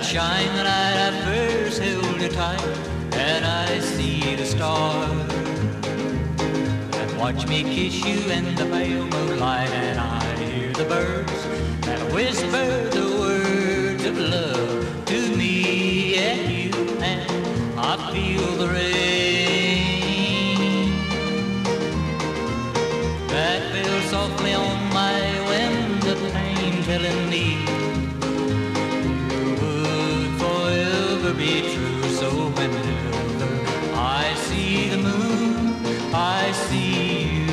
That shine the night I first held you tight, and I see the stars that watch me kiss you in the pale moonlight, and I hear the birds that whisper the words of love to me and you, and I feel the rain that fell softly on my window pane, telling me be true. So whenever I see the moon, I see you.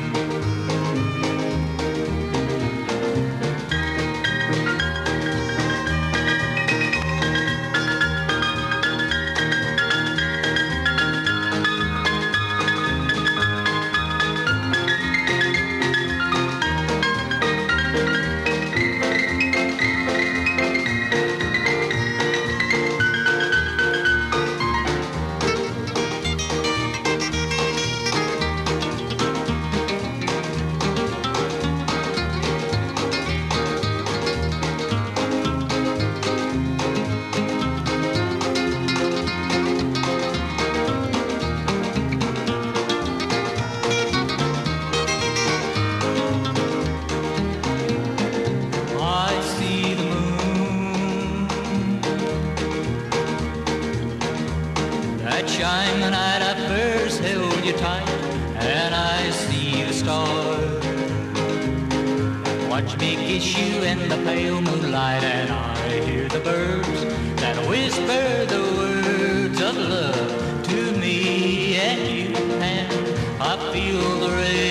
That shine the night I first held you tight, and I see the stars that watch me kiss you in the pale moonlight, and I hear the birds that whisper the words of love to me and you, and I feel the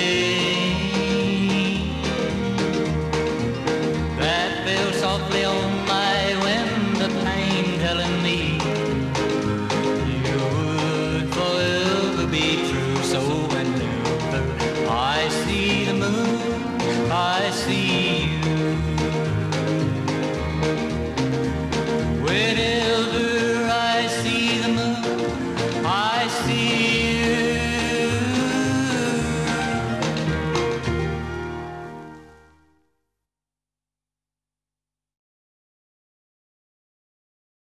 rain that fell softly on my window pane, telling me be true. So whenever I see the moon, I see you. Whenever I see the moon, I see you.